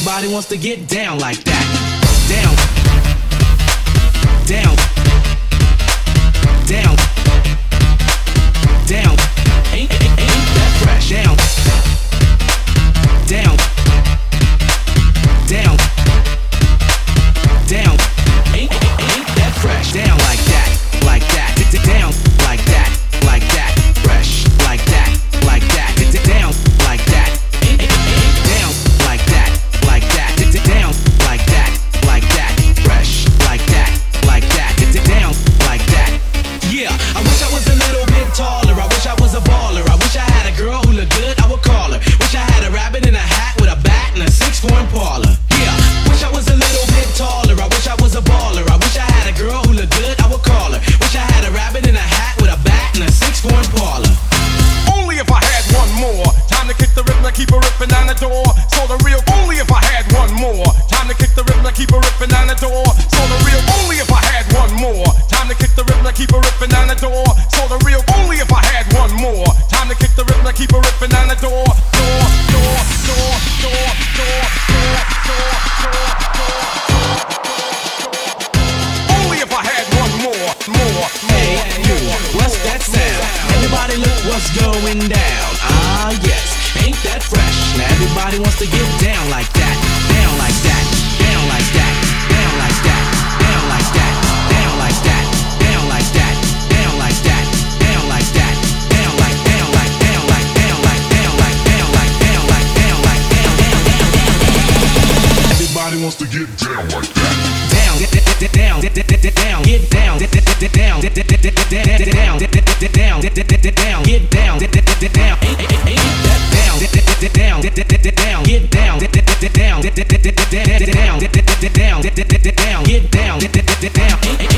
Everybody wants to get down like that. Down, down, down, down. Ain't that fresh? Down, down, down, down. Ain't that fresh? Down like that, like that. Down like that, like that. Fresh like that, like that. Down like that. Down like that, like that. Down like that, like that. Fresh like that, like that. Down like that. Yeah, I wish I was a little bit taller. I wish I was a baller. I wish I had a girl who looked good, I would call her. Wish I had a rabbit in a hat with a bat and a 6'4" Impala. Yeah, wish I was a little bit taller. I wish I was a baller. I wish I had a girl who looked good, I would call her. Wish I had a rabbit in a hat with a bat and a 6'4" Impala. Only if I had one more time to kick the rhythm and keep her ripping down the door. So the real. Only if I had one more time to kick the rhythm and keep her ripping down the door. So the real. Only if I had one more time to kick the rhythm and keep her ripping down the door. So the real. Only if I had one more time to kick the rhythm and keep her ripping down the door. Door, door, door, door, door, door, door, door, door. Only if I had one more. Hey, what's that sound? Everybody look what's going down. Ah, yes, ain't that fresh? Now everybody wants to get down like that. Down like that, down like that, down like that, down like that, down like that, down like that, down like that, down like that, down like down like down like down like down like down like down like down like down down down. Everybody wants to get down like that. Down, down, down, get down, down, down, down, get down, down, get down, down, ain't that down, down, down, get down, down, down, down, get down, down.